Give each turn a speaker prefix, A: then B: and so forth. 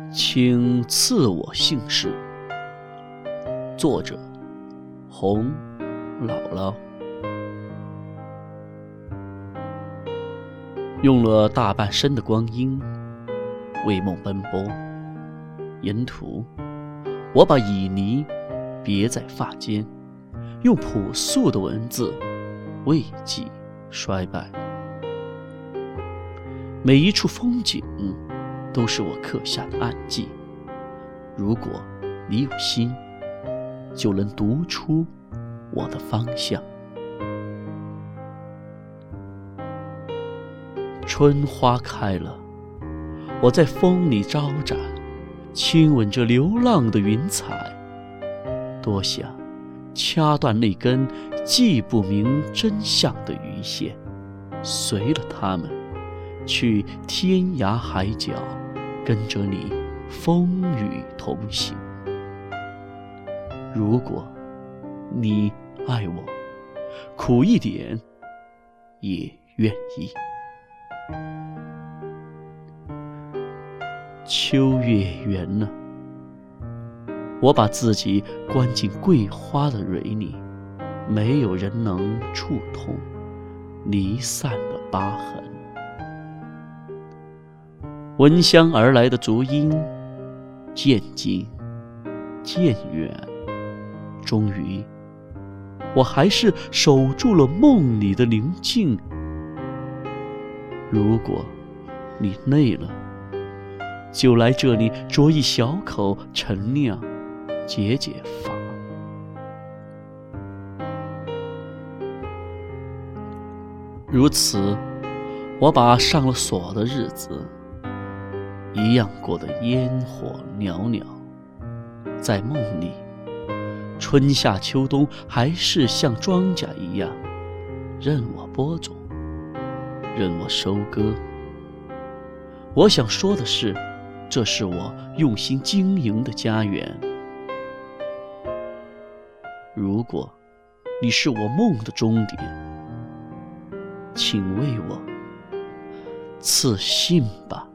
A: 请赐我姓氏。作者：洪姥姥。用了大半生的光阴为梦奔波，沿途我把旖旎别在发间，用朴素的文字慰藉衰败。每一处风景都是我刻下的暗记，如果你有心，就能读出我的方向。春花开了，我在风里招展，亲吻着流浪的云彩，多想掐断那根既不明真相的鱼线，随了它们去天涯海角，跟着你风雨同行。如果你爱我，苦一点也愿意。秋月圆了，我把自己关进桂花的蕊里，没有人能触痛离散的疤痕。闻香而来的足音渐近渐远，终于我还是守住了梦里的宁静。如果你累了，就来这里酌一小口陈酿，解解乏。如此，我把上了锁的日子一样过得烟火袅袅。在梦里，春夏秋冬还是像庄稼一样，任我播种，任我收割。我想说的是，这是我用心经营的家园。如果你是我梦的终点，请为我赐姓吧。